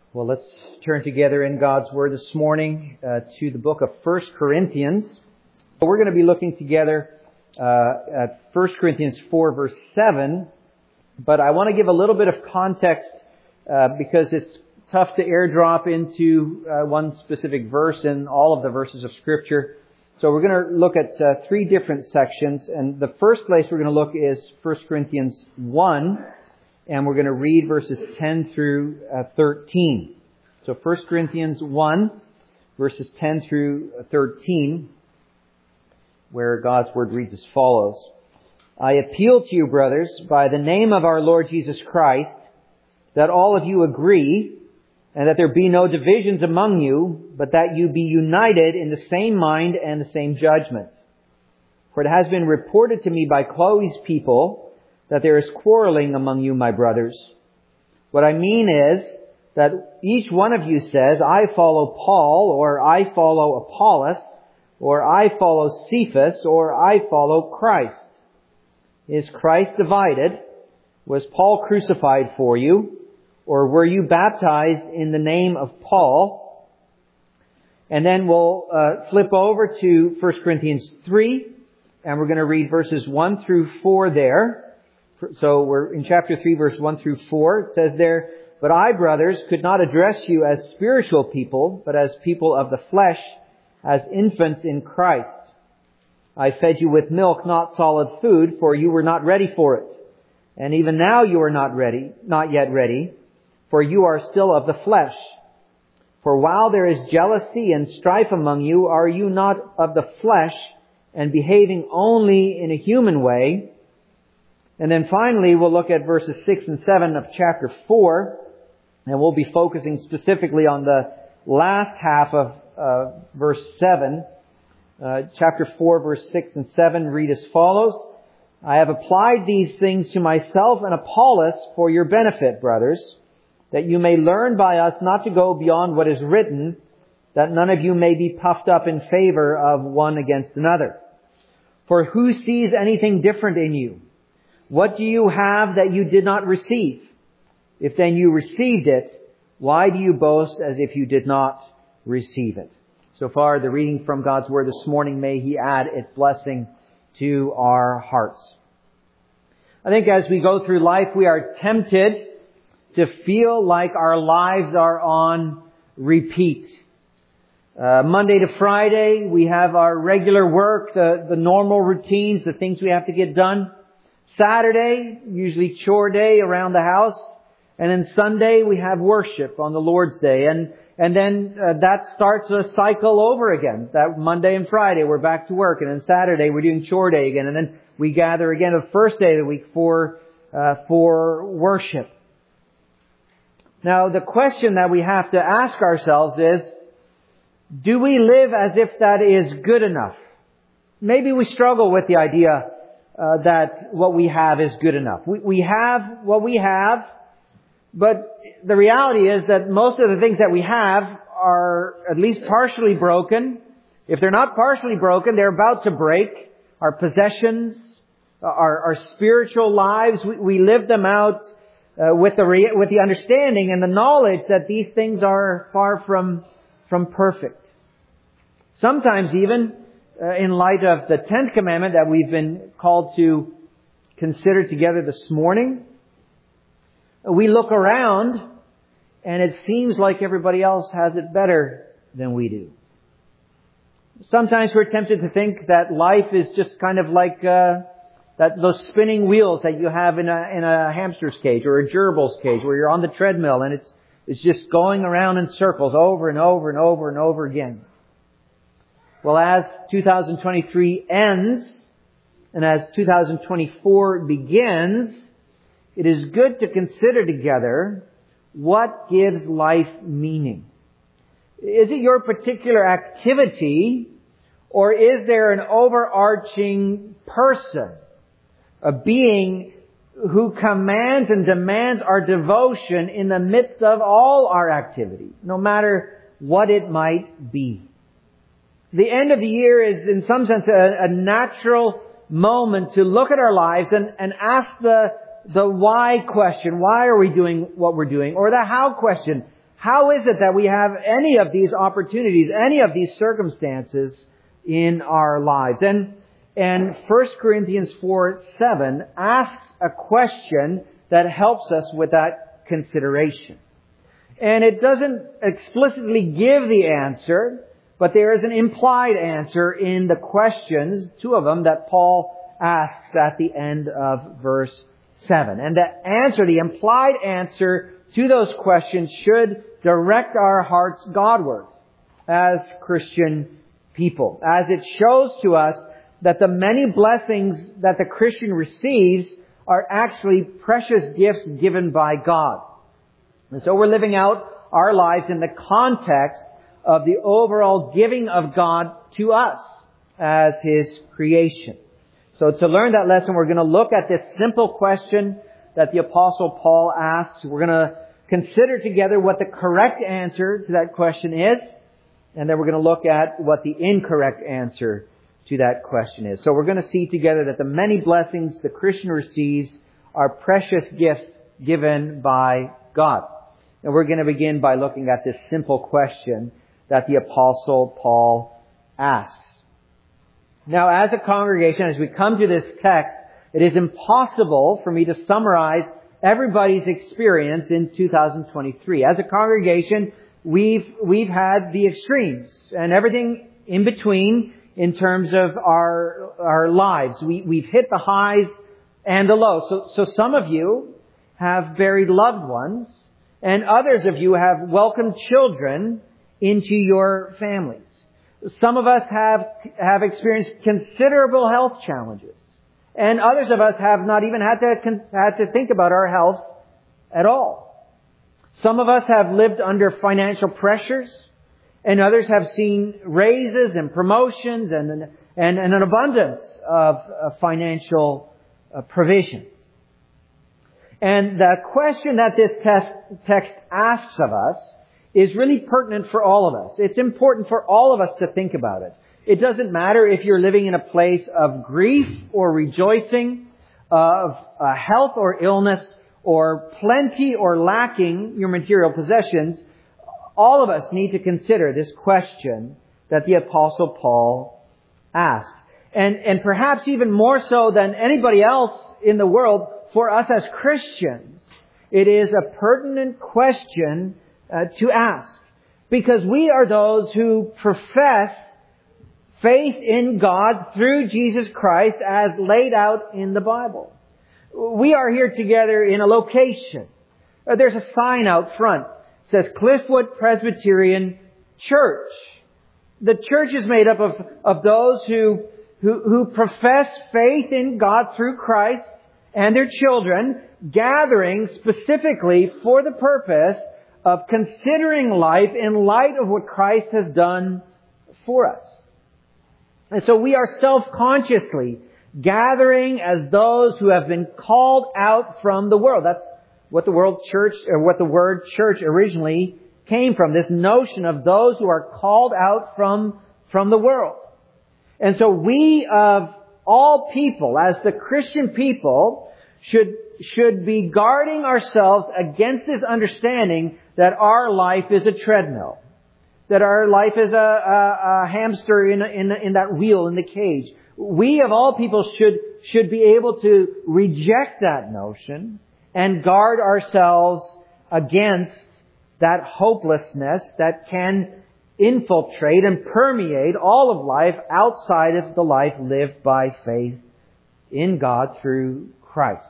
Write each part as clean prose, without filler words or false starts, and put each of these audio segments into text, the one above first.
Well, let's turn together in God's Word this morning to the book of 1 Corinthians. We're going to be looking together at 1 Corinthians 4, verse 7. But I want to give a little bit of context because it's tough to airdrop into one specific verse in all of the verses of Scripture. So we're going to look at three different sections. And the first place we're going to look is 1 Corinthians 1. And we're going to read verses 10 through 13. So 1 Corinthians 1, verses 10 through 13, where God's Word reads as follows. I appeal to you, brothers, by the name of our Lord Jesus Christ, that all of you agree, and that there be no divisions among you, but that you be united in the same mind and the same judgment. For it has been reported to me by Chloe's people that there is quarreling among you, my brothers. What I mean is that each one of you says, I follow Paul, or I follow Apollos, or I follow Cephas, or I follow Christ. Is Christ divided? Was Paul crucified for you? Or were you baptized in the name of Paul? And then we'll flip over to 1 Corinthians 3, and we're going to read verses 1 through 4 there. So we're in chapter 3, verse 1 through 4. It says there, But I, brothers, could not address you as spiritual people, but as people of the flesh, as infants in Christ. I fed you with milk, not solid food, for you were not ready for it. And even now you are not yet ready, for you are still of the flesh. For while there is jealousy and strife among you, are you not of the flesh and behaving only in a human way? And then finally, we'll look at verses 6 and 7 of chapter 4, and we'll be focusing specifically on the last half of verse 7. Chapter 4, verse 6 and 7 read as follows. I have applied these things to myself and Apollos for your benefit, brothers, that you may learn by us not to go beyond what is written, that none of you may be puffed up in favor of one against another. For who sees anything different in you? What do you have that you did not receive? If then you received it, why do you boast as if you did not receive it? So far, the reading from God's Word this morning, may He add its blessing to our hearts. I think as we go through life, we are tempted to feel like our lives are on repeat. Monday to Friday, we have our regular work, the normal routines, the things we have to get done. Saturday, usually chore day around the house. And then Sunday, we have worship on the Lord's Day. And then that starts a cycle over again. That Monday and Friday, we're back to work. And then Saturday, we're doing chore day again. And then we gather again the first day of the week for worship. Now, the question that we have to ask ourselves is, do we live as if that is good enough? Maybe we struggle with the idea that what we have is good enough. We have what we have, but the reality is that most of the things that we have are at least partially broken. If they're not partially broken, they're about to break. Our possessions, our spiritual lives, we live them out with the understanding and the knowledge that these things are far from perfect. Sometimes even in light of the 10th commandment that we've been called to consider together this morning, we look around and it seems like everybody else has it better than we do. Sometimes we're tempted to think that life is just kind of like those spinning wheels that you have in a hamster's cage or a gerbil's cage, where you're on the treadmill and it's just going around in circles over and over and over and over again. Well, as 2023 ends and as 2024 begins, it is good to consider together what gives life meaning. Is it your particular activity, or is there an overarching person, a being who commands and demands our devotion in the midst of all our activity, no matter what it might be? The end of the year is, in some sense, a natural moment to look at our lives and ask the why question. Why are we doing what we're doing? Or the how question. How is it that we have any of these opportunities, any of these circumstances in our lives? And 1 Corinthians 4:7 asks a question that helps us with that consideration. And it doesn't explicitly give the answer, but there is an implied answer in the questions, two of them, that Paul asks at the end of verse 7. And the implied answer to those questions should direct our hearts Godward as Christian people, as it shows to us that the many blessings that the Christian receives are actually precious gifts given by God. And so we're living out our lives in the context of the overall giving of God to us as His creation. So to learn that lesson, we're going to look at this simple question that the Apostle Paul asks. We're going to consider together what the correct answer to that question is, and then we're going to look at what the incorrect answer to that question is. So we're going to see together that the many blessings the Christian receives are precious gifts given by God. And we're going to begin by looking at this simple question that the Apostle Paul asks. Now, as a congregation, as we come to this text, it is impossible for me to summarize everybody's experience in 2023. As a congregation, we've had the extremes and everything in between in terms of our lives. We've hit the highs and the lows. So some of you have buried loved ones, and others of you have welcomed children into your families. Some of us have experienced considerable health challenges, and others of us have not even had to think about our health at all. Some of us have lived under financial pressures, and others have seen raises and promotions and an abundance of financial provision. And the question that this text asks of us is really pertinent for all of us. It's important for all of us to think about it. It doesn't matter if you're living in a place of grief or rejoicing, of health or illness, or plenty or lacking your material possessions. All of us need to consider this question that the Apostle Paul asked. And perhaps even more so than anybody else in the world, for us as Christians, it is a pertinent question to ask. Because we are those who profess faith in God through Jesus Christ as laid out in the Bible. We are here together in a location. There's a sign out front. It says Cliffwood Presbyterian Church. The church is made up of those who profess faith in God through Christ and their children, gathering specifically for the purpose of considering life in light of what Christ has done for us. And so we are self-consciously gathering as those who have been called out from the world. That's what the word church originally came from. This notion of those who are called out from the world. And so we of all people, as the Christian people, should be guarding ourselves against this understanding that our life is a treadmill. That our life is a hamster in that wheel, in the cage. We of all people should be able to reject that notion and guard ourselves against that hopelessness that can infiltrate and permeate all of life outside of the life lived by faith in God through Christ.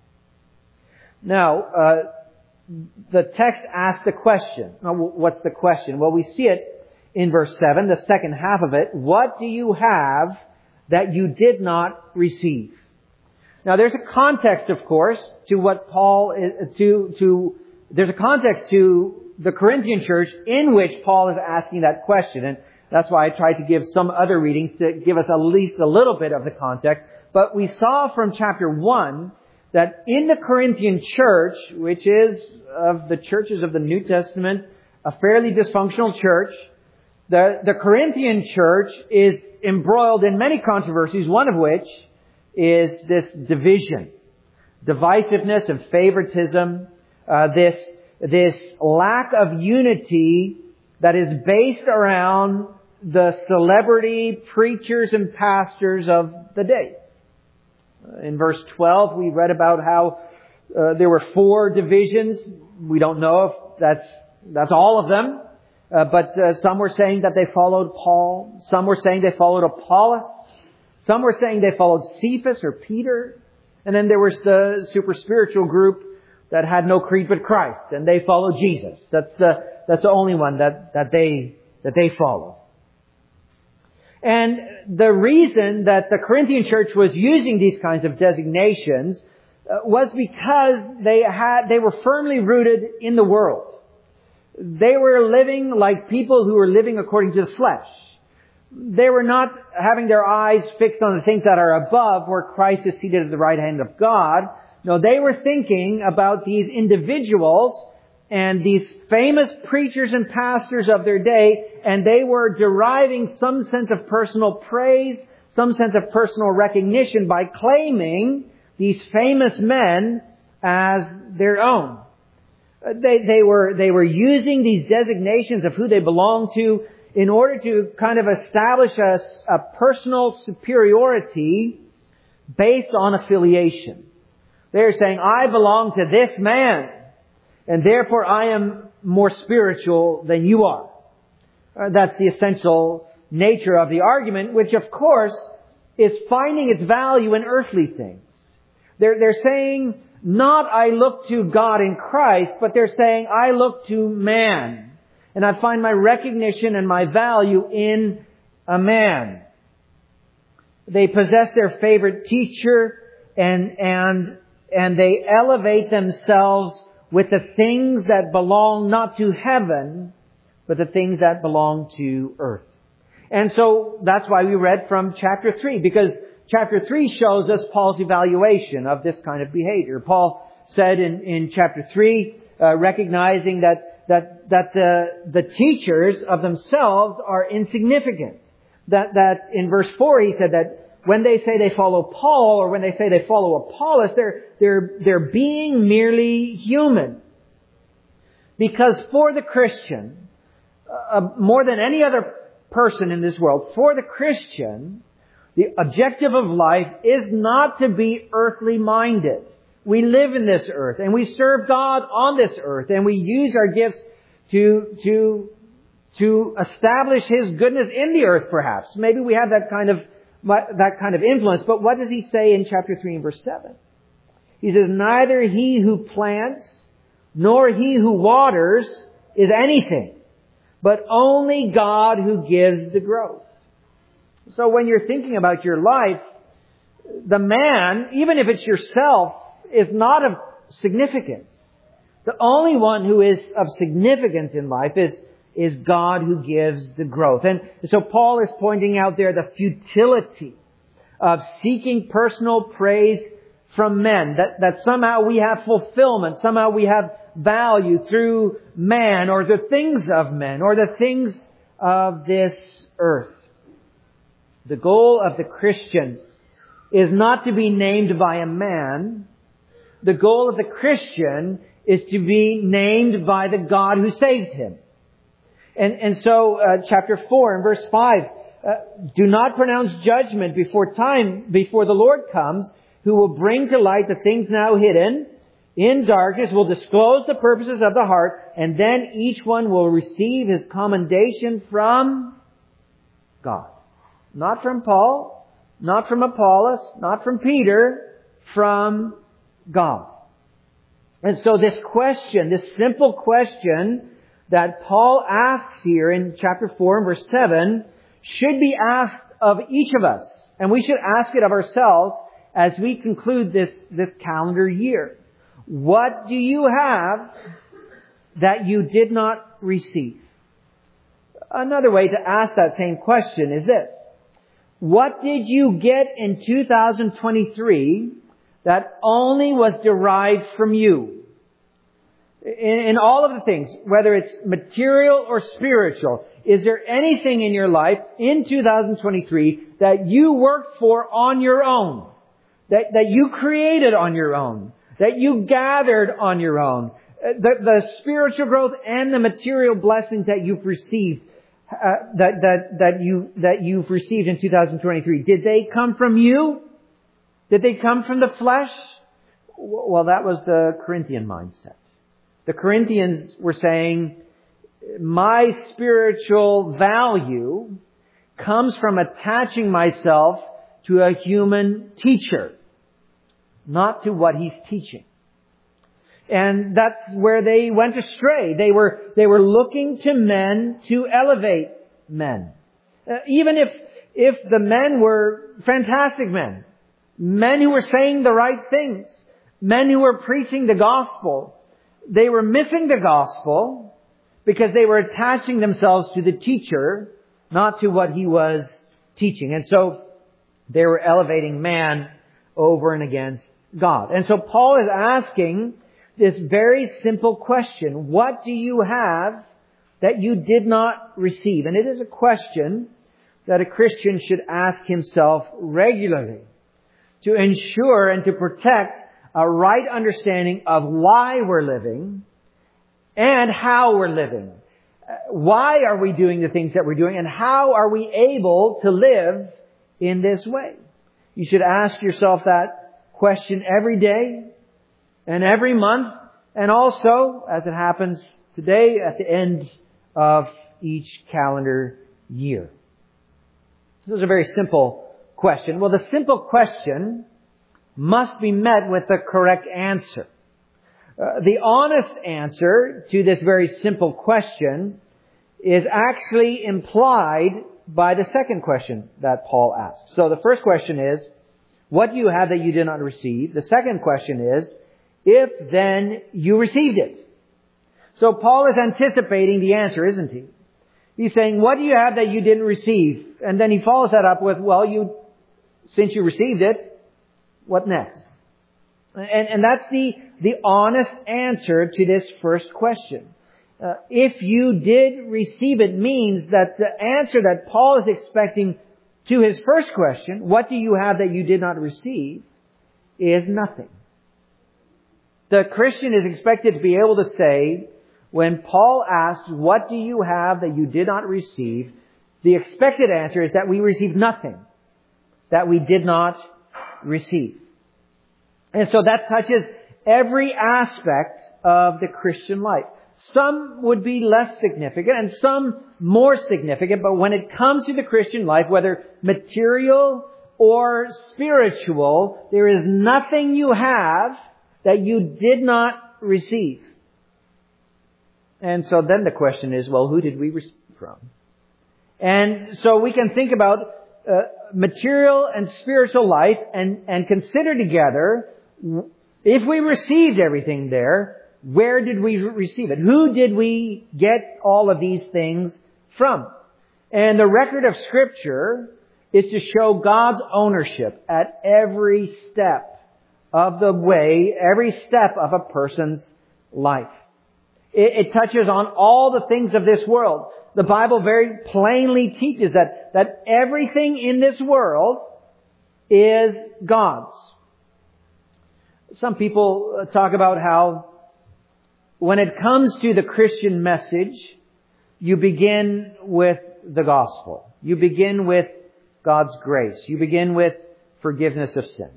Now, the text asks the question. Now, what's the question? Well, we see it in verse 7, the second half of it. What do you have that you did not receive? Now, there's a context, of course, to what Paul there's a context to the Corinthian church in which Paul is asking that question. And that's why I tried to give some other readings to give us at least a little bit of the context. But we saw from chapter 1 that in the Corinthian church, which is of the churches of the New Testament, a fairly dysfunctional church, the Corinthian church is embroiled in many controversies, one of which is this division, divisiveness and favoritism, this this lack of unity that is based around the celebrity preachers and pastors of the day. In verse 12, we read about how there were 4 divisions. We don't know if that's all of them. But some were saying that they followed Paul. Some were saying they followed Apollos. Some were saying they followed Cephas or Peter. And then there was the super spiritual group that had no creed but Christ, and they followed Jesus. That's the only one that they followed. And the reason that the Corinthian church was using these kinds of designations was because they were firmly rooted in the world. They were living like people who were living according to the flesh. They were not having their eyes fixed on the things that are above, where Christ is seated at the right hand of God. No, they were thinking about these individuals and these famous preachers and pastors of their day, and they were deriving some sense of personal praise, some sense of personal recognition by claiming these famous men as their own. They were using these designations of who they belonged to in order to kind of establish a personal superiority based on affiliation. They're saying, I belong to this man, and therefore I am more spiritual than you are. That's the essential nature of the argument, which of course is finding its value in earthly things. They're saying, not I look to God in Christ, but they're saying I look to man. And I find my recognition and my value in a man. They possess their favorite teacher and they elevate themselves with the things that belong not to heaven, but the things that belong to earth. And so that's why we read from chapter 3, because chapter 3 shows us Paul's evaluation of this kind of behavior. Paul said in chapter 3, recognizing that the teachers of themselves are insignificant. That in verse 4 he said that when they say they follow Paul or when they say they follow Apollos, they're being merely human. Because for the Christian, more than any other person in this world, for the Christian, the objective of life is not to be earthly minded. We live in this earth and we serve God on this earth, and we use our gifts to establish His goodness in the earth, perhaps. Maybe we have that kind of influence. But what does he say in chapter 3 and verse 7? He says, neither he who plants nor he who waters is anything, but only God who gives the growth. So when you're thinking about your life, the man, even if it's yourself, is not of significance. The only one who is of significance in life is God who gives the growth. And so Paul is pointing out there the futility of seeking personal praise from men. That somehow we have fulfillment, somehow we have value through man or the things of men or the things of this earth. The goal of the Christian is not to be named by a man. The goal of the Christian is to be named by the God who saved him. And so, chapter 4 and verse 5, do not pronounce judgment before the Lord comes, who will bring to light the things now hidden in darkness, will disclose the purposes of the heart, and then each one will receive his commendation from God. Not from Paul, not from Apollos, not from Peter, from God. And so this question, this simple question that Paul asks here in chapter 4 and verse 7 should be asked of each of us. And we should ask it of ourselves as we conclude this calendar year. What do you have that you did not receive? Another way to ask that same question is this. What did you get in 2023 that only was derived from you? In all of the things, whether it's material or spiritual, is there anything in your life in 2023 that you worked for on your own? That you created on your own? That you gathered on your own? The spiritual growth and the material blessings that you've received, that you've received in 2023, did they come from you? Did they come from the flesh? Well, that was the Corinthian mindset. The Corinthians were saying, my spiritual value comes from attaching myself to a human teacher, not to what he's teaching. And that's where they went astray. They were looking to men to elevate men. Even if the men were fantastic men who were saying the right things, men who were preaching the gospel, they were missing the gospel because they were attaching themselves to the teacher, not to what he was teaching. And so they were elevating man over and against God. And so Paul is asking this very simple question: what do you have that you did not receive? And it is a question that a Christian should ask himself regularly to ensure and to protect a right understanding of why we're living and how we're living. Why are we doing the things that we're doing, and how are we able to live in this way? You should ask yourself that question every day and every month, and also, as it happens today, at the end of each calendar year. This is a very simple question. Well, the simple question must be met with the correct answer. The honest answer to this very simple question is actually implied by the second question that Paul asks. So the first question is, what do you have that you did not receive? The second question is, if then you received it. So Paul is anticipating the answer, isn't he? He's saying, what do you have that you didn't receive? And then he follows that up with, well, since you received it, what next? And that's the honest answer to this first question. If you did receive it means that the answer that Paul is expecting to his first question, what do you have that you did not receive, is nothing. The Christian is expected to be able to say, when Paul asks, what do you have that you did not receive, the expected answer is that we received nothing that we did not receive. And so that touches every aspect of the Christian life. Some would be less significant and some more significant, but when it comes to the Christian life, whether material or spiritual, there is nothing you have that you did not receive. And so then the question is, well, who did we receive from? And so we can think about material and spiritual life and consider together, if we received everything there, where did we receive it? Who did we get all of these things from? And the record of Scripture is to show God's ownership at every step of the way, every step of a person's life. It touches on all the things of this world. The Bible very plainly teaches that everything in this world is God's. Some people talk about how when it comes to the Christian message, you begin with the gospel. You begin with God's grace. You begin with forgiveness of sins.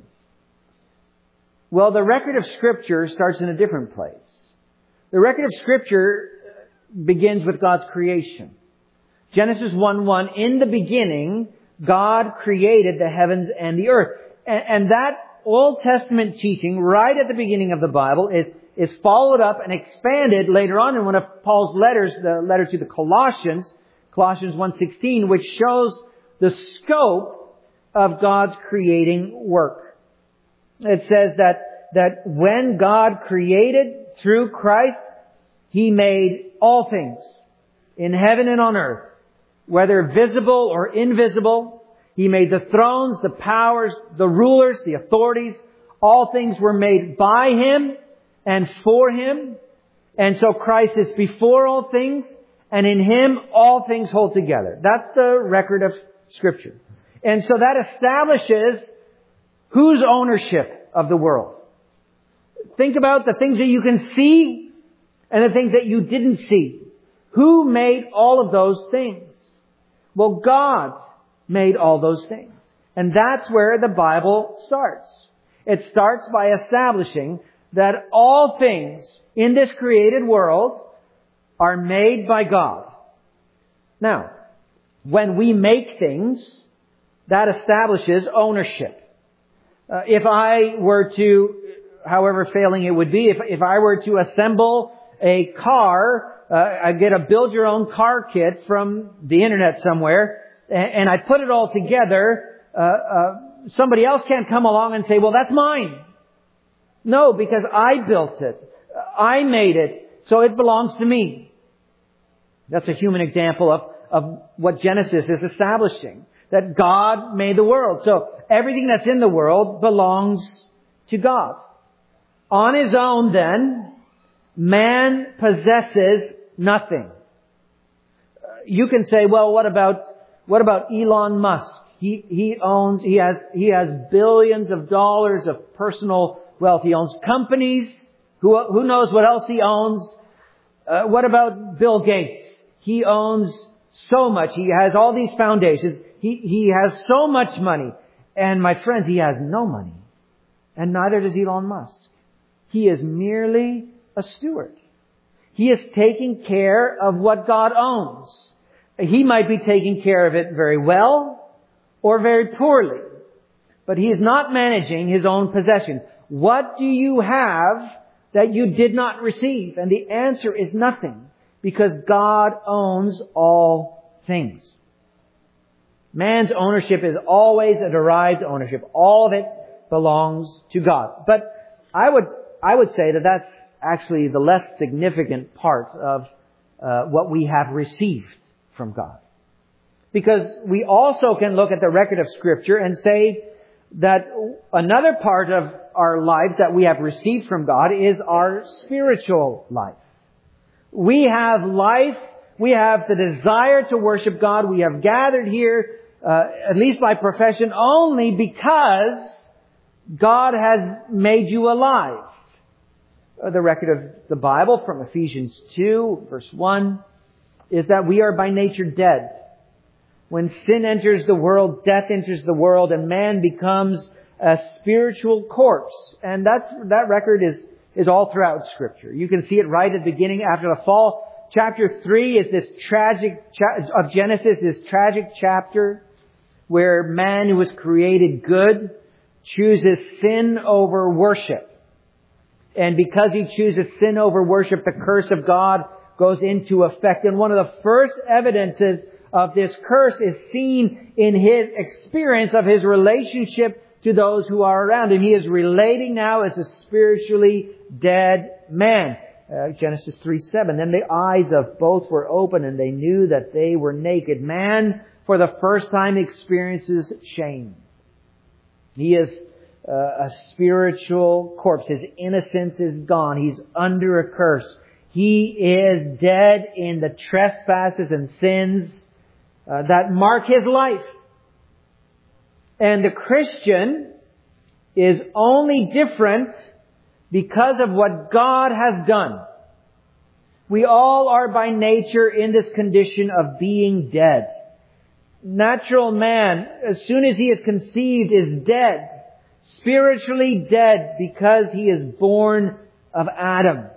Well, the record of Scripture starts in a different place. The record of Scripture begins with God's creation. Genesis 1:1, in the beginning, God created the heavens and the earth. And that Old Testament teaching right at the beginning of the Bible is followed up and expanded later on in one of Paul's letters, the letter to the Colossians 1:16, which shows the scope of God's creating work. It says that when God created through Christ, He made all things in heaven and on earth, whether visible or invisible. He made the thrones, the powers, the rulers, the authorities. All things were made by Him and for Him. And so Christ is before all things, and in Him all things hold together. That's the record of Scripture. And so that establishes whose ownership of the world. Think about the things that you can see and the things that you didn't see. Who made all of those things? Well, God made all those things. And that's where the Bible starts. It starts by establishing that all things in this created world are made by God. Now, when we make things, that establishes ownership. If I were to, however failing it would be, if I were to assemble a car, I get a build-your-own car kit from the internet somewhere, and I put it all together, somebody else can't come along and say, well, that's mine. No, because I built it. I made it, so it belongs to me. That's a human example of what Genesis is establishing. That God made the world. So everything that's in the world belongs to God. On his own then, man possesses nothing. You can say, well, what about Elon Musk? He has billions of dollars of personal wealth. He owns companies. Who knows what else he owns? What about Bill Gates? He owns so much. He has all these foundations. He has so much money. And my friends, he has no money. And neither does Elon Musk. He is merely a steward. He is taking care of what God owns. He might be taking care of it very well or very poorly. But he is not managing his own possessions. What do you have that you did not receive? And the answer is nothing. Because God owns all things. Man's ownership is always a derived ownership. All of it belongs to God. But I would say that that's actually the less significant part of what we have received from God. Because we also can look at the record of Scripture and say that another part of our lives that we have received from God is our spiritual life. We have life. We have the desire to worship God. We have gathered here, at least by profession, only because God has made you alive. The record of the Bible from Ephesians 2, verse 1, is that we are by nature dead. When sin enters the world, death enters the world, and man becomes a spiritual corpse. And that record is all throughout Scripture. You can see it right at the beginning after the fall. Chapter 3 is this of Genesis, this tragic chapter where man who was created good chooses sin over worship. And because he chooses sin over worship, the curse of God goes into effect. And one of the first evidences of this curse is seen in his experience of his relationship to those who are around him. He is relating now as a spiritually dead man. Genesis 3:7. Then the eyes of both were open and they knew that they were naked. Man, for the first time, experiences shame. He is a spiritual corpse. His innocence is gone. He's under a curse. He is dead in the trespasses and sins that mark his life. And the Christian is only different because of what God has done. We all are by nature in this condition of being dead. Natural man, as soon as he is conceived, is dead. Spiritually dead because he is born of Adam.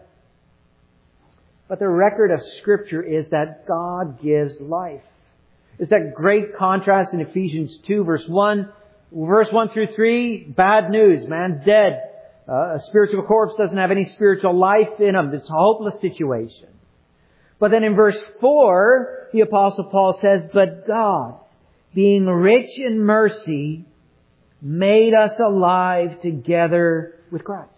But the record of Scripture is that God gives life. It's that great contrast in Ephesians 2, verse 1. Verse 1 through 3, bad news. Man's dead. A spiritual corpse doesn't have any spiritual life in him. It's a hopeless situation. But then in verse 4, the Apostle Paul says, but God, being rich in mercy, made us alive together with Christ.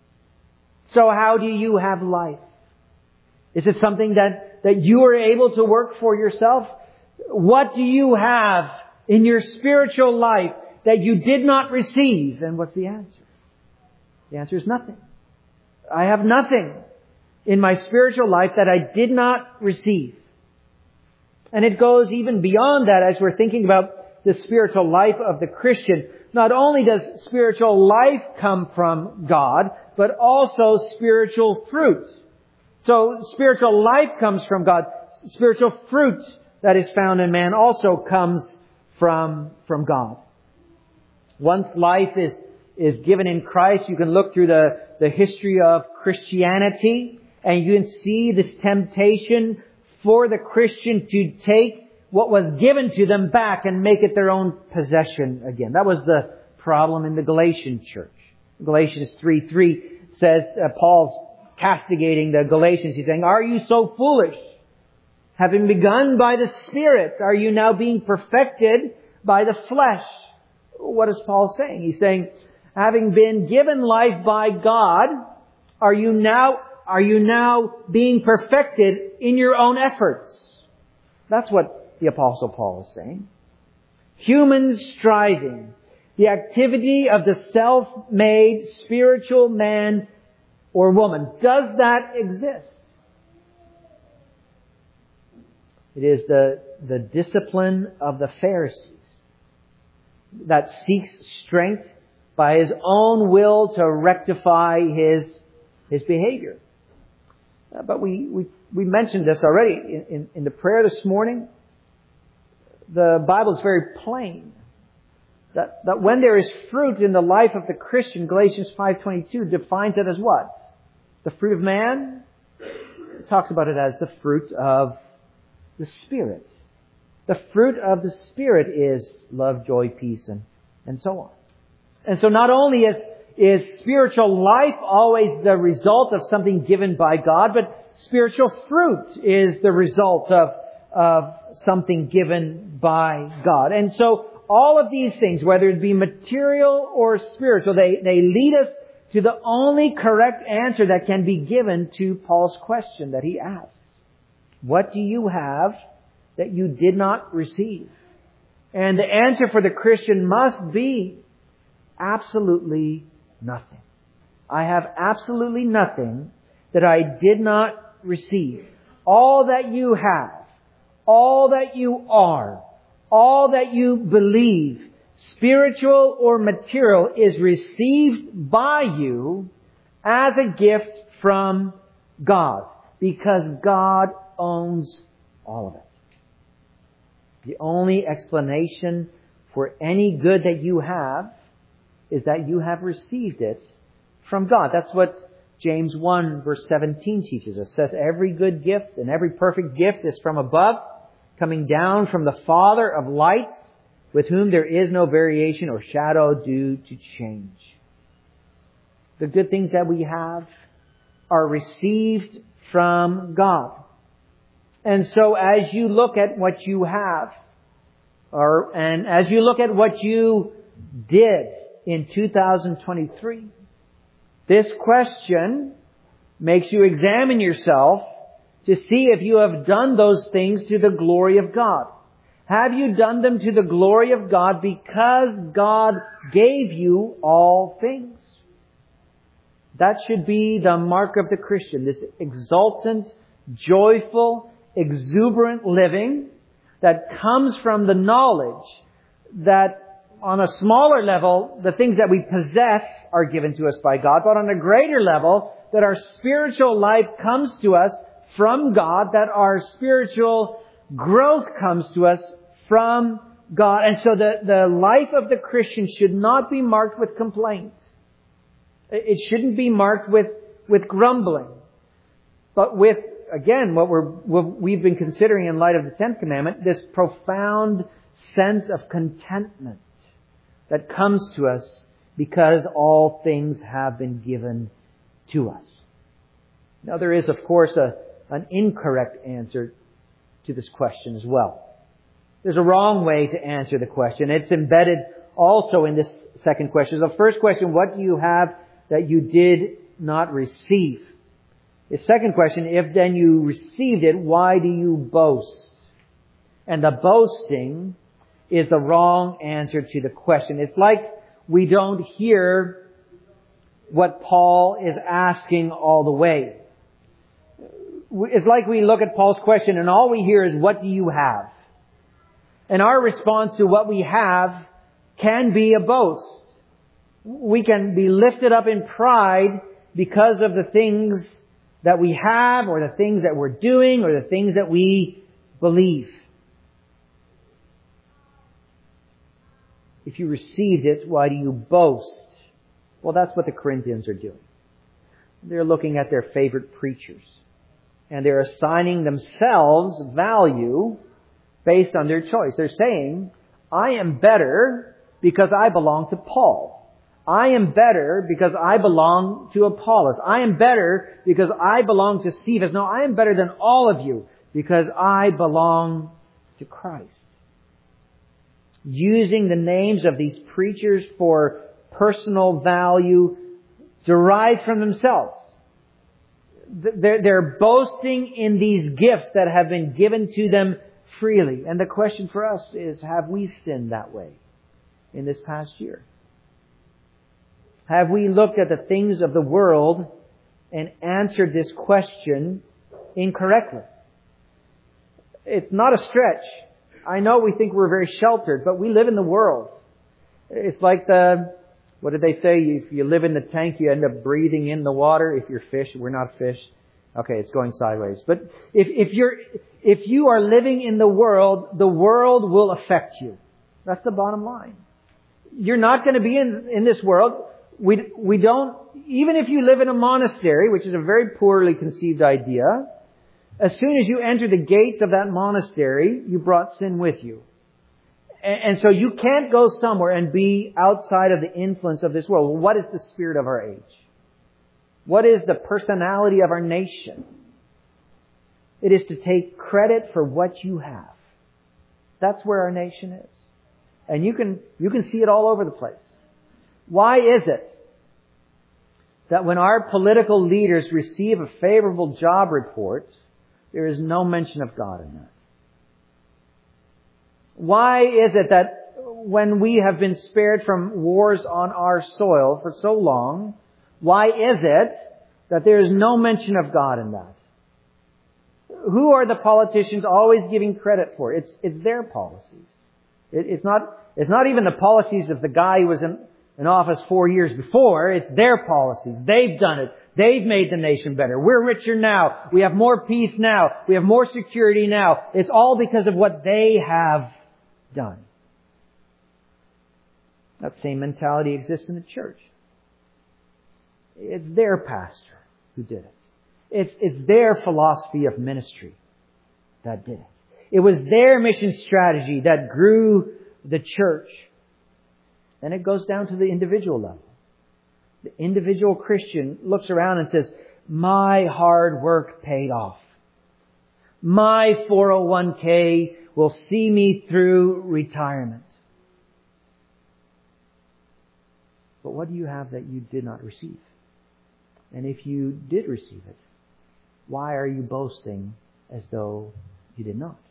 So how do you have life? Is it something that you are able to work for yourself? What do you have in your spiritual life that you did not receive? And what's the answer? The answer is nothing. I have nothing in my spiritual life that I did not receive. And it goes even beyond that as we're thinking about the spiritual life of the Christian. Not only does spiritual life come from God, but also spiritual fruit. So spiritual life comes from God. Spiritual fruit that is found in man also comes from God. Once life is given in Christ, you can look through the history of Christianity and you can see this temptation for the Christian to take what was given to them back and make it their own possession again. That was the problem in the Galatian church. Galatians 3:3 says, Paul's castigating the Galatians. He's saying, "Are you so foolish? Having begun by the Spirit, are you now being perfected by the flesh?" What is Paul saying? He's saying, having been given life by God, are you now being perfected in your own efforts? That's what the Apostle Paul is saying. Human striving, the activity of the self-made spiritual man or woman, does that exist? It is the discipline of the Pharisees that seeks strength by his own will to rectify his behavior. But we mentioned this already in the prayer this morning. The Bible is very plain that when there is fruit in the life of the Christian, Galatians 5:22 defines it as what? The fruit of man? It talks about it as the fruit of the Spirit. The fruit of the Spirit is love, joy, peace, and so on. And so not only is spiritual life always the result of something given by God, but spiritual fruit is the result of something given by God. And so all of these things, whether it be material or spiritual, they lead us to the only correct answer that can be given to Paul's question that he asks. What do you have that you did not receive? And the answer for the Christian must be absolutely nothing. I have absolutely nothing that I did not receive. All that you have, all that you are, all that you believe, spiritual or material, is received by you as a gift from God, because God owns all of it. The only explanation for any good that you have is that you have received it from God. That's what James 1 verse 17 teaches us. It says, every good gift and every perfect gift is from above, coming down from the Father of lights, with whom there is no variation or shadow due to change. The good things that we have are received from God. And so as you look at what you have, and as you look at what you did in 2023, this question makes you examine yourself to see if you have done those things to the glory of God. Have you done them to the glory of God because God gave you all things? That should be the mark of the Christian, this exultant, joyful, exuberant living that comes from the knowledge that on a smaller level, the things that we possess are given to us by God, but on a greater level, that our spiritual life comes to us from God, that our spiritual growth comes to us from God. And so the life of the Christian should not be marked with complaint. It shouldn't be marked with grumbling, but with, again, what we've been considering in light of the 10th commandment, this profound sense of contentment that comes to us because all things have been given to us. Now there is, of course, an incorrect answer to this question as well. There's a wrong way to answer the question. It's embedded also in this second question. The first question, what do you have that you did not receive? The second question, if then you received it, why do you boast? And the boasting is the wrong answer to the question. It's like we don't hear what Paul is asking all the way. It's like we look at Paul's question and all we hear is, what do you have? And our response to what we have can be a boast. We can be lifted up in pride because of the things that we have, or the things that we're doing, or the things that we believe. If you received it, why do you boast? Well, that's what the Corinthians are doing. They're looking at their favorite preachers. And they're assigning themselves value based on their choice. They're saying, I am better because I belong to Paul. I am better because I belong to Apollos. I am better because I belong to Cephas. No, I am better than all of you because I belong to Christ. Using the names of these preachers for personal value derived from themselves. They're boasting in these gifts that have been given to them freely. And the question for us is, have we sinned that way in this past year? Have we looked at the things of the world and answered this question incorrectly? It's not a stretch. I know we think we're very sheltered, but we live in the world. It's like what did they say? If you live in the tank, you end up breathing in the water. If you're fish, we're not fish. Okay, it's going sideways. But if you are living in the world will affect you. That's the bottom line. You're not going to be in this world. We don't, even if you live in a monastery, which is a very poorly conceived idea, as soon as you enter the gates of that monastery, you brought sin with you. And so you can't go somewhere and be outside of the influence of this world. What is the spirit of our age? What is the personality of our nation? It is to take credit for what you have. That's where our nation is. And you can see it all over the place. Why is it that when our political leaders receive a favorable job report, there is no mention of God in that? Why is it that when we have been spared from wars on our soil for so long, why is it that there is no mention of God in that? Who are the politicians always giving credit for? It's their policies. It's not even the policies of the guy who was in office 4 years before. It's their policies. They've done it. They've made the nation better. We're richer now. We have more peace now. We have more security now. It's all because of what they have done. That same mentality exists in the church. It's their pastor who did it. It's their philosophy of ministry that did it. It was their mission strategy that grew the church. And it goes down to the individual level. The individual Christian looks around and says, my hard work paid off. My 401k will see me through retirement. But what do you have that you did not receive? And if you did receive it, why are you boasting as though you did not?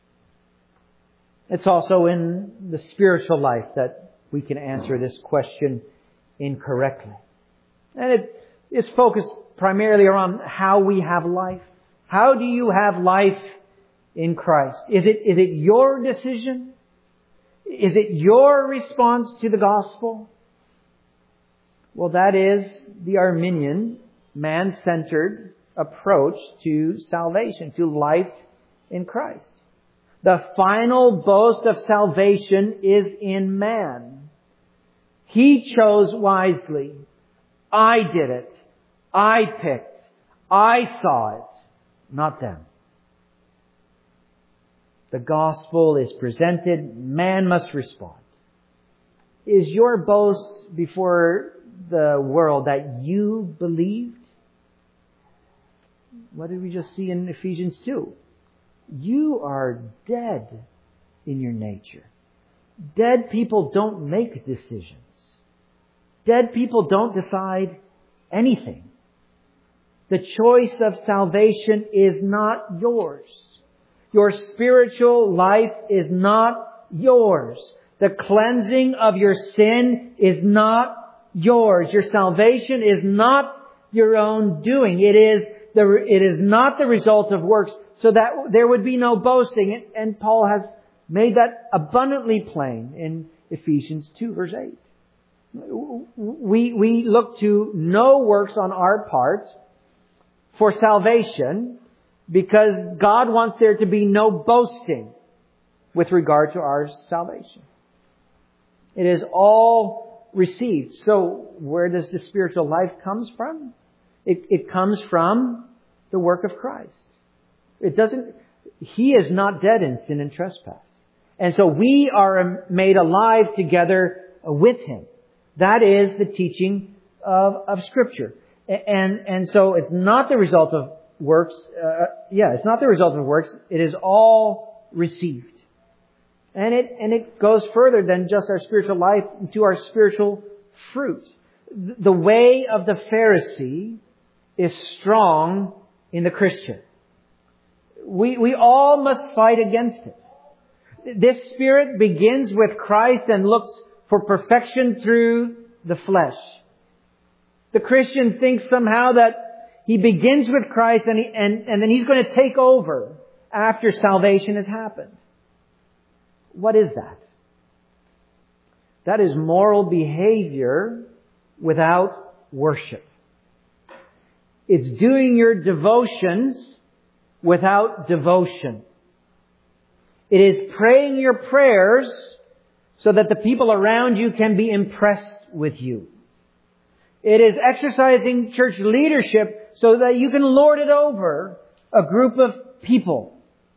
It's also in the spiritual life that we can answer this question incorrectly. And it is focused primarily around how we have life. How do you have life in Christ? Is it your decision? Is it your response to the gospel? Well, that is the Arminian, man-centered approach to salvation, to life in Christ. The final boast of salvation is in man. He chose wisely. I did it. I picked. I saw it. Not them. The gospel is presented. Man must respond. Is your boast before the world that you believed? What did we just see in Ephesians 2? You are dead in your nature. Dead people don't make decisions. Dead people don't decide anything. The choice of salvation is not yours. Your spiritual life is not yours. The cleansing of your sin is not yours. Your salvation is not your own doing. It is not the result of works, so that there would be no boasting. And Paul has made that abundantly plain in Ephesians 2 verse 8. We look to no works on our part for salvation because God wants there to be no boasting with regard to our salvation. It is all received. So where does the spiritual life comes from? It comes from the work of Christ. He is not dead in sin and trespass. And so we are made alive together with Him. That is the teaching of Scripture. And so it's not the result of works. It's not the result of works. It is all received. And it goes further than just our spiritual life to our spiritual fruit. The way of the Pharisee is strong in the Christian. We all must fight against it. This spirit begins with Christ and looks for perfection through the flesh. The Christian thinks somehow that he begins with Christ and then he's going to take over after salvation has happened. What is that? That is moral behavior without worship. It's doing your devotions without devotion. It is praying your prayers so that the people around you can be impressed with you. It is exercising church leadership so that you can lord it over a group of people.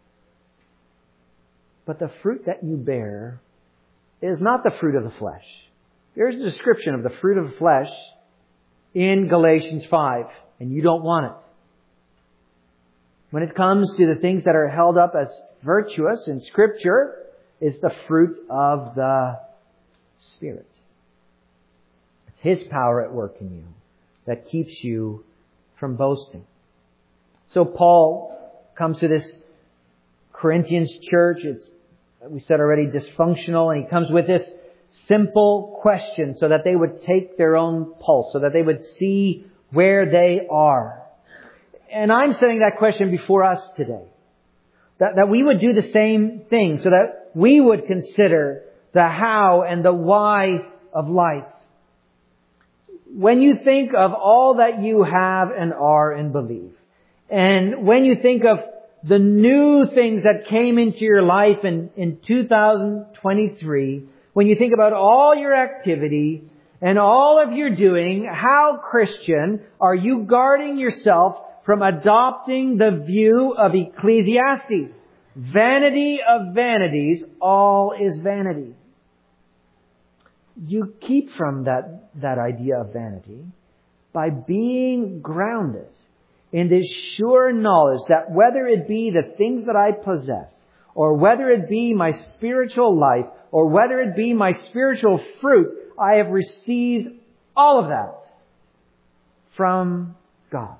But the fruit that you bear is not the fruit of the flesh. There's a description of the fruit of the flesh in Galatians 5, and you don't want it. When it comes to the things that are held up as virtuous in Scripture, it's the fruit of the Spirit. It's His power at work in you that keeps you from boasting. So Paul comes to this Corinthians church. It's, we said already, dysfunctional, and he comes with this simple question so that they would take their own pulse, so that they would see where they are. And I'm setting that question before us today. That we would do the same thing, so that we would consider the how and the why of life. When you think of all that you have and are and believe, and when you think of the new things that came into your life in 2023, when you think about all your activity and all of your doing, how, Christian, are you guarding yourself from adopting the view of Ecclesiastes? Vanity of vanities, all is vanity. You keep from that idea of vanity by being grounded in this sure knowledge that whether it be the things that I possess, or whether it be my spiritual life, or whether it be my spiritual fruit, I have received all of that from God.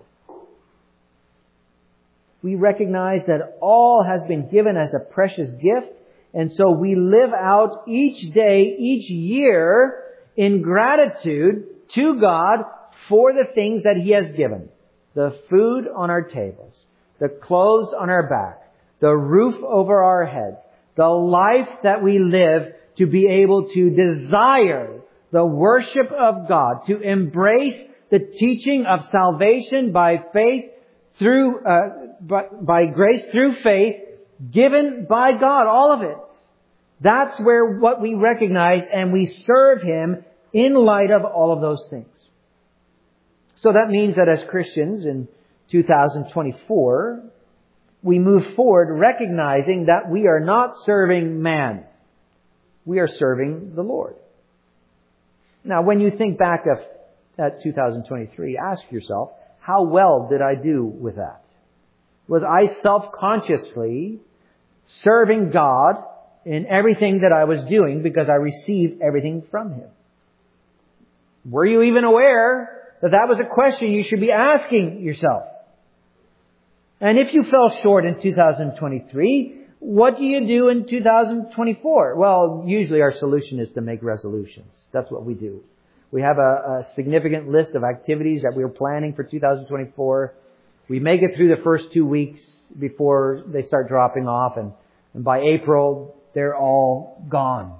We recognize that all has been given as a precious gift, and so we live out each day, each year in gratitude to God for the things that He has given. The food on our tables, the clothes on our back, the roof over our heads, the life that we live to be able to desire the worship of God, to embrace the teaching of salvation by faith through, by grace through faith, given by God, all of it. That's where what we recognize, and we serve Him in light of all of those things. So that means that as Christians in 2024, we move forward recognizing that we are not serving man. We are serving the Lord. Now, when you think back of that 2023, ask yourself, how well did I do with that? Was I self-consciously serving God in everything that I was doing because I received everything from Him? Were you even aware that was a question you should be asking yourself? And if you fell short in 2023, what do you do in 2024? Well, usually our solution is to make resolutions. That's what we do. We have a significant list of activities that we're planning for 2024. We make it through the first 2 weeks before they start dropping off, and by April, they're all gone.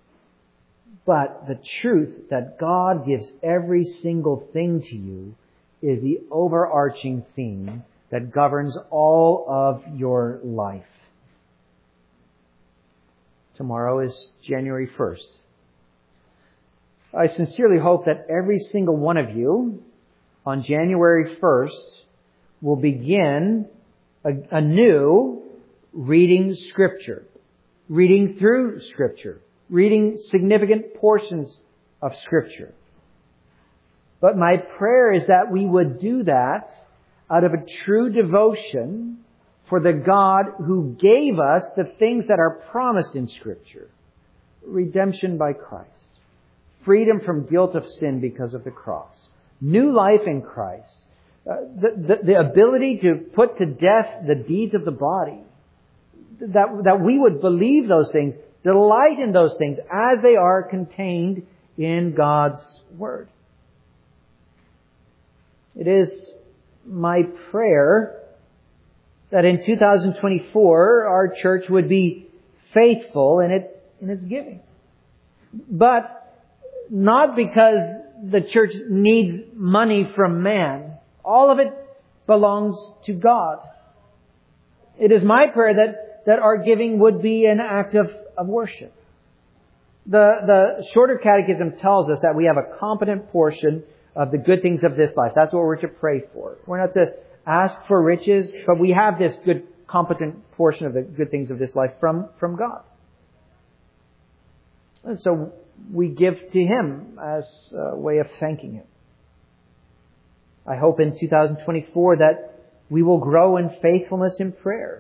But the truth that God gives every single thing to you is the overarching theme that governs all of your life. Tomorrow is January 1st. I sincerely hope that every single one of you on January 1st will begin anew reading Scripture, reading through Scripture, reading significant portions of Scripture. But my prayer is that we would do that out of a true devotion for the God who gave us the things that are promised in Scripture. Redemption by Christ. Freedom from guilt of sin because of the cross. New life in Christ. The ability to put to death the deeds of the body. That we would believe those things, delight in those things as they are contained in God's Word. It is my prayer that in 2024 our church would be faithful in its giving. But not because the church needs money from man. All of it belongs to God. It is my prayer that our giving would be an act of worship. The Shorter Catechism tells us that we have a competent portion of the good things of this life. That's what we're to pray for. We're not to ask for riches, but we have this good, competent portion of the good things of this life from God. And so we give to Him as a way of thanking Him. I hope in 2024 that we will grow in faithfulness in prayer.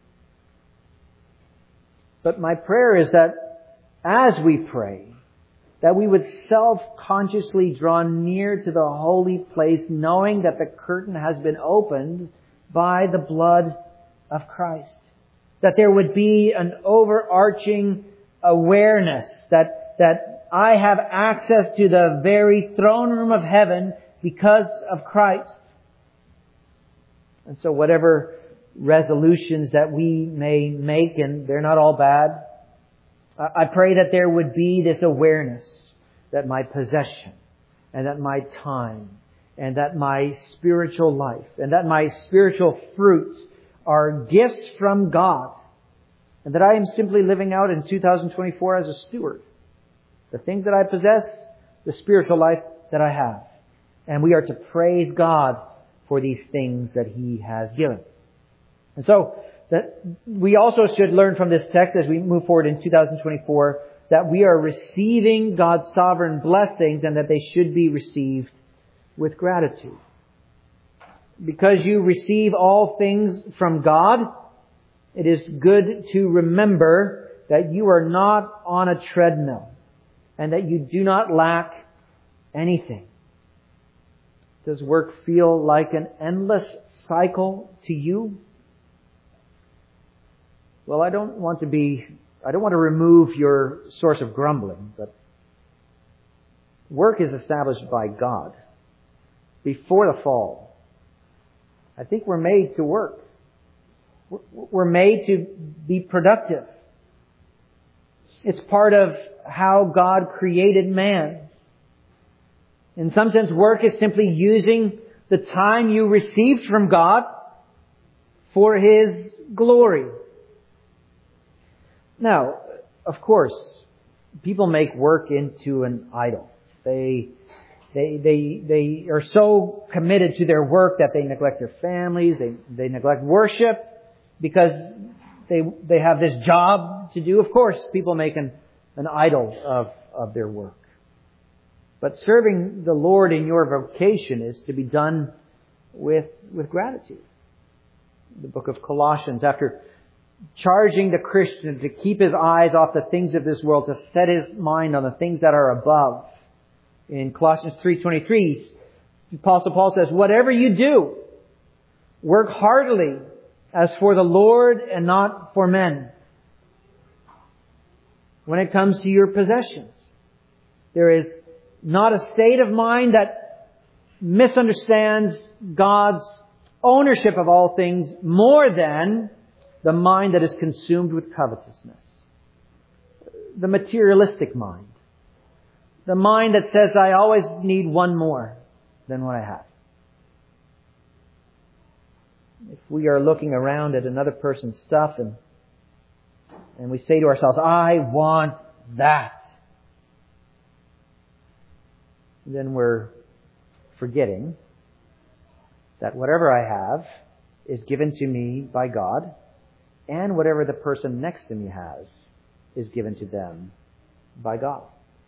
But my prayer is that as we pray, that we would self-consciously draw near to the holy place, knowing that the curtain has been opened by the blood of Christ. That there would be an overarching awareness that I have access to the very throne room of heaven because of Christ. And so whatever resolutions that we may make, and they're not all bad, I pray that there would be this awareness that my possession and that my time and that my spiritual life and that my spiritual fruits are gifts from God, and that I am simply living out in 2024 as a steward. The things that I possess, the spiritual life that I have. And we are to praise God for these things that He has given. And so, that we also should learn from this text as we move forward in 2024 that we are receiving God's sovereign blessings and that they should be received with gratitude. Because you receive all things from God, it is good to remember that you are not on a treadmill and that you do not lack anything. Does work feel like an endless cycle to you? Well, I don't want to remove your source of grumbling, but work is established by God before the fall. I think we're made to work. We're made to be productive. It's part of how God created man. In some sense, work is simply using the time you received from God for His glory. Now, of course, people make work into an idol. They are so committed to their work that they neglect their families. They neglect worship because they have this job to do. Of course, people make an idol of their work. But serving the Lord in your vocation is to be done with gratitude. The book of Colossians, after charging the Christian to keep his eyes off the things of this world, to set his mind on the things that are above. In Colossians 3:23, the Apostle Paul says, "Whatever you do, work heartily as for the Lord and not for men." When it comes to your possessions, there is not a state of mind that misunderstands God's ownership of all things more than the mind that is consumed with covetousness. The materialistic mind. The mind that says, I always need one more than what I have. If we are looking around at another person's stuff and we say to ourselves, I want that, then we're forgetting that whatever I have is given to me by God, and whatever the person next to me has is given to them by God.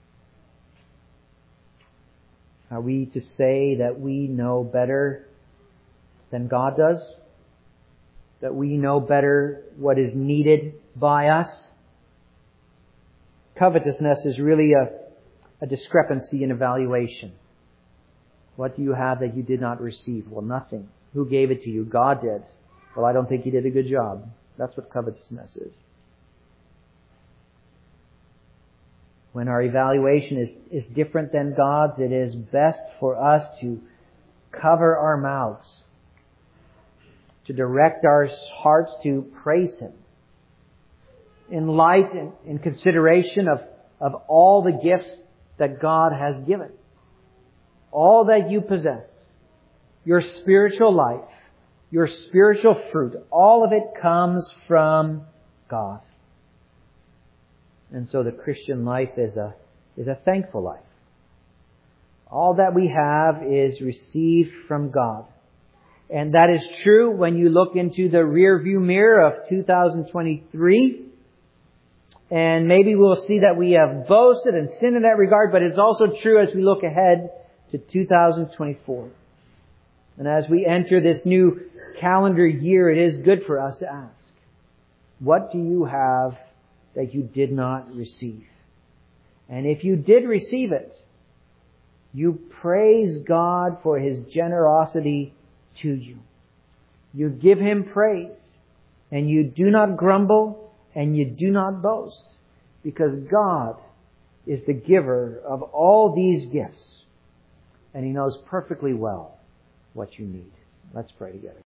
Are we to say that we know better than God does? That we know better what is needed by us? Covetousness is really a discrepancy in evaluation. What do you have that you did not receive? Well, nothing. Who gave it to you? God did. Well, I don't think you did a good job. That's what covetousness is. When our evaluation is different than God's, it is best for us to cover our mouths, to direct our hearts to praise Him. In light and in consideration of all the gifts that God has given. All that you possess, your spiritual life, your spiritual fruit, all of it comes from God. And so the Christian life is a thankful life. All that we have is received from God. And that is true when you look into the rearview mirror of 2023. And maybe we'll see that we have boasted and sinned in that regard, but it's also true as we look ahead to 2024. And as we enter this new calendar year, it is good for us to ask, what do you have that you did not receive? And if you did receive it, you praise God for His generosity to you. You give Him praise, and you do not grumble, and you do not boast, because God is the giver of all these gifts, and He knows perfectly well what you need. Let's pray together.